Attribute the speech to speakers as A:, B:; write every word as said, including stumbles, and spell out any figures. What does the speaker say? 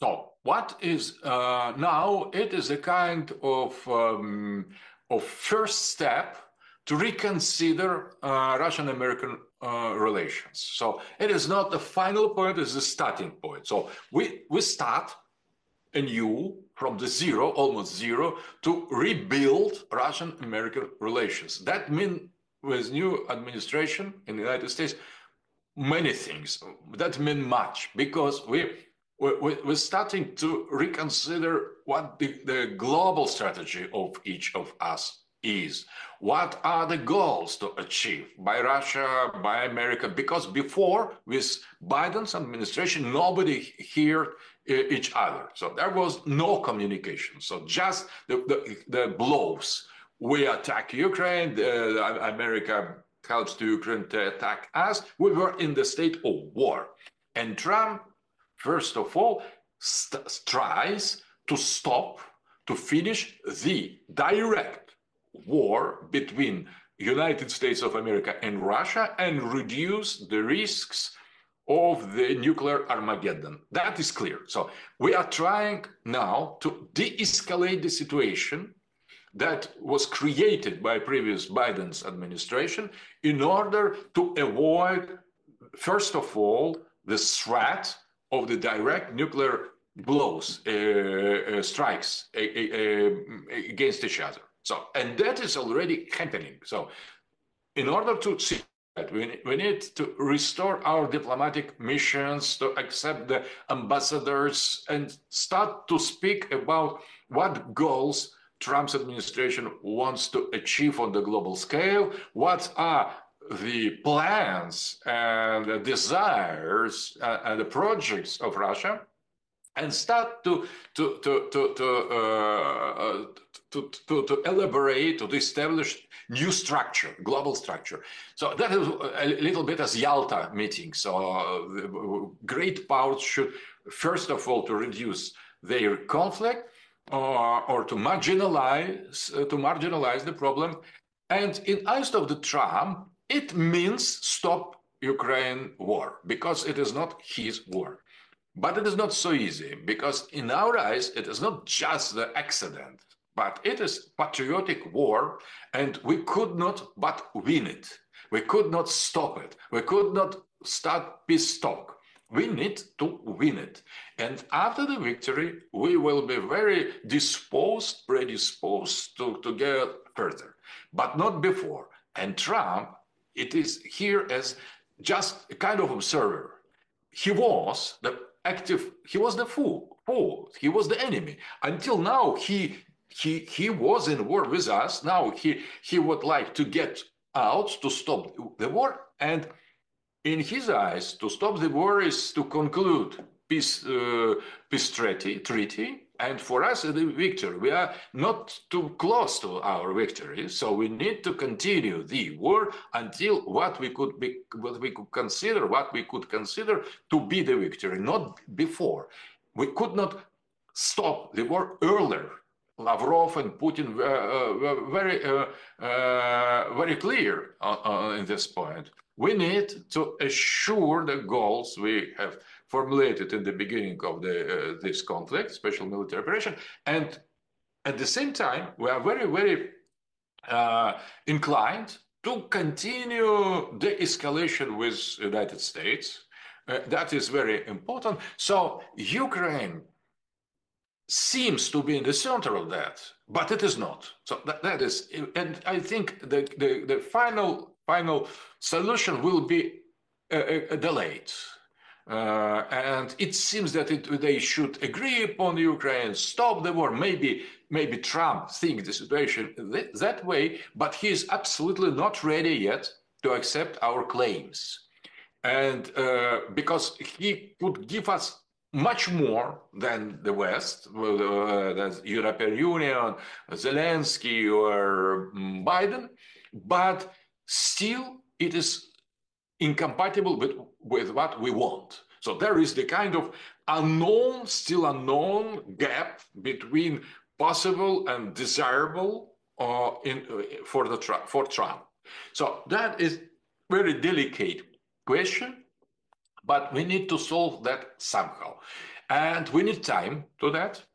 A: So what is uh, now? It is a kind of um, of first step to reconsider uh, Russian-American uh, relations. So it is not the final point; it's the starting point. So we we start anew from the zero, almost zero, to rebuild Russian-American relations. That means with new administration in the United States, many things. That means much because we, we we're starting to reconsider what the, the global strategy of each of us is. What are the goals to achieve by Russia, by America? Because before, with Biden's administration, nobody heard uh, each other. So there was no communication. So just the, the, the blows. We attack Ukraine, uh, America helps to Ukraine to attack us. We were in the state of war. And Trump, first of all, tries to stop, to finish the direct war between United States of America and Russia and reduce the risks of the nuclear Armageddon. That is clear. So we are trying now to de-escalate the situation that was created by previous Biden's administration in order to avoid, first of all, the threat of the direct nuclear blows, uh, uh, strikes uh, uh, against each other. So, and that is already happening. So, in order to see that, we, we need to restore our diplomatic missions, to accept the ambassadors, and start to speak about what goals Trump's administration wants to achieve on the global scale, what are the plans and the desires uh, and the projects of Russia, and start to to to to to, uh, to, to, to elaborate, to establish new structure, global structure. So that is a little bit as Yalta meeting. So uh, great powers should, first of all, to reduce their conflict, or, or to marginalize uh, to marginalize the problem. And in eyes of the Trump, it means stop Ukraine war because it is not his war. But it is not so easy because in our eyes, it is not just the accident, but it is patriotic war, and we could not but win it. We could not stop it. We could not start peace talk. We need to win it. And after the victory, we will be very disposed, predisposed to, to get further, but not before. And Trump, it is here as just a kind of observer. He was the active, he was the fool, fool, he was the enemy. Until now, he he he was in war with us. Now he he would like to get out to stop the war, and in his eyes, to stop the war is to conclude peace uh, peace treaty treaty. And for us, the victory, we are not too close to our victory, so we need to continue the war until what we could be, what we could consider, what we could consider to be the victory, not before. We could not stop the war earlier. Lavrov and Putin were uh, very, uh, uh, very clear uh, uh, in this point. We need to assure the goals we have formulated in the beginning of the, uh, this conflict, special military operation, and at the same time, we are very, very uh, inclined to continue the escalation with the United States. Uh, that is very important. So Ukraine seems to be in the center of that, but it is not. So that, that is, and I think the, the, the final final solution will be uh, uh, delayed. Uh, and it seems that it, they should agree upon Ukraine, stop the war. Maybe, maybe Trump thinks the situation th- that way, but he is absolutely not ready yet to accept our claims. And uh, because he could give us much more than the West, uh, the European Union, Zelensky or Biden, but still it is incompatible with, with what we want. So there is the kind of unknown, still unknown gap between possible and desirable uh, in, uh, for, the, for Trump. So that is very delicate question, but we need to solve that somehow. And we need time to that.